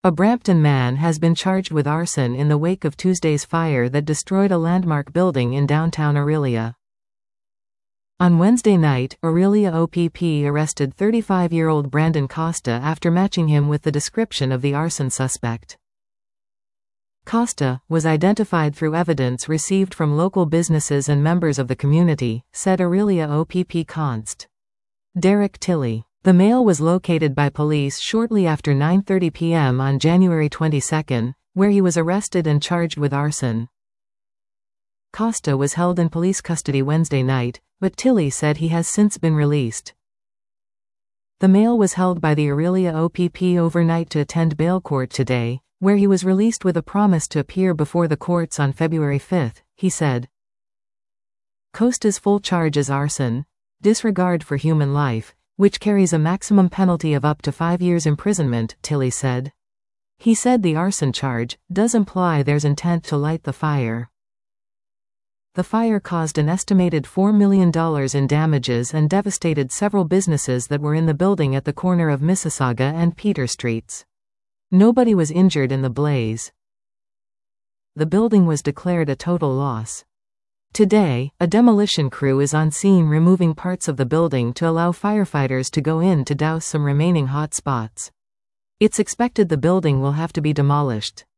A Brampton man has been charged with arson in the wake of Tuesday's fire that destroyed a landmark building in downtown Orillia. On Wednesday night, Orillia OPP arrested 35-year-old Brandon Costa after matching him with the description of the arson suspect. Costa was identified through evidence received from local businesses and members of the community, said Orillia OPP Const. Derek Tilley. The male was located by police shortly after 9:30 p.m. on January 22, where he was arrested and charged with arson. Costa was held in police custody Wednesday night, but Tilley said he has since been released. The male was held by the Orillia OPP overnight to attend bail court today, where he was released with a promise to appear before the courts on February 5, he said. Costa's full charge is arson, disregard for human life, which carries a maximum penalty of up to 5 years imprisonment, Tilley said. He said the arson charge does imply there's intent to light the fire. The fire caused an estimated $4 million in damages and devastated several businesses that were in the building at the corner of Mississauga and Peter Streets. Nobody was injured in the blaze. The building was declared a total loss. Today, a demolition crew is on scene removing parts of the building to allow firefighters to go in to douse some remaining hot spots. It's expected the building will have to be demolished.